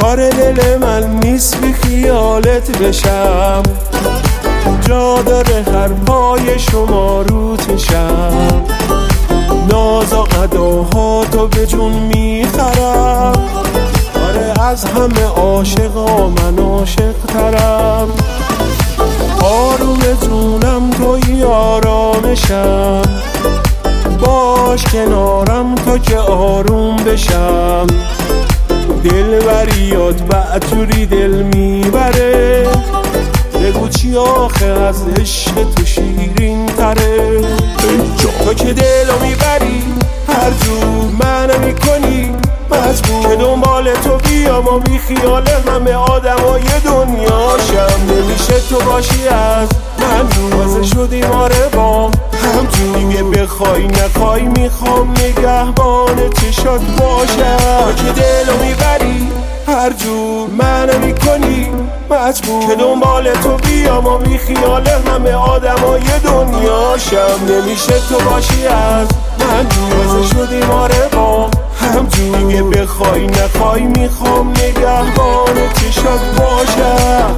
کار دل من نیست بی خیالت بشم، جا داره هر پای شما روتشم، ناز و اداهاتو به جون میخرم، آره از همه عاشقا من عاشق ترم، آروم جونم توی آرامشم، باش کنارم تا که آروم بشم، دلبریات بعطوری دل میبره، بگو چی آخه از عشق تو شیرین تره، تو که دلو میبری هر جور منو میکنی مجبور که دنبال تو بیام و بی خیال همه آدمای دنیاشم، نمیشه تو باشی از من دور، واسه شدیم آره با همجور، دیگه بخوای نخوای میخوام نگهبان چشات باشم، تو که دلو میبری هر جور منو میکنی مجبور که دنبال تو بیام و بی خیال همه آدمای دنیاشم، نمیشه تو باشی از من دور، واسه شدیم آره با همجور، دیگه بخوای نخوای میخوام نگهبان چشات باشم.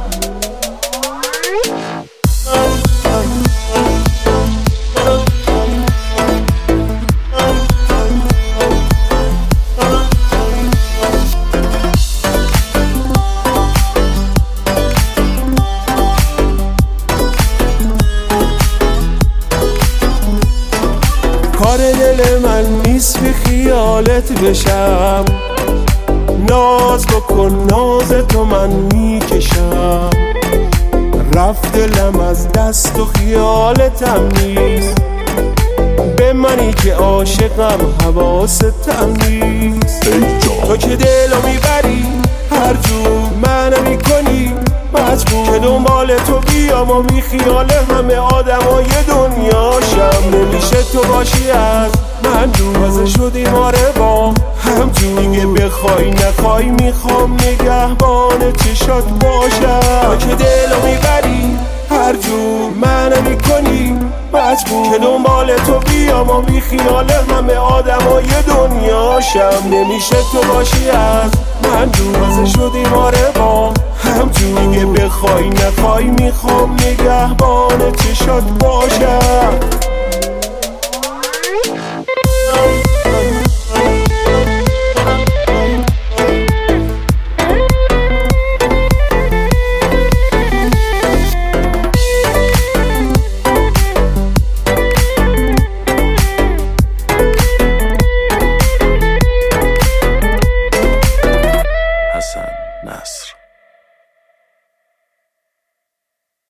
کار دل من نیست بی خیالت بشم، ناز بکن ناز تو من میکشم، رفت دلم از دست و خیالتم نیست، به منی که عاشقم حواستم نیست، تو که دلو میبری هر جور منو میکنی مجبور که دنبال تو بیام و بی خیال همه آدمای دنیاشم، نمیشه تو باشی از من دور، واسه شدیم آره با همجور، دیگه بخوای نخوای میخوام نگهبان چشات باشم، تو که دلو میبری هر جور منو میکنی مجبور که دنبال تو بیام و بی خیال همه آدمای دنیاشم، نمیشه تو باشی از من دور، واسه شدیم آره با همجور، دیگه بخوای نخوای میخوام نگهبان چشات باشم.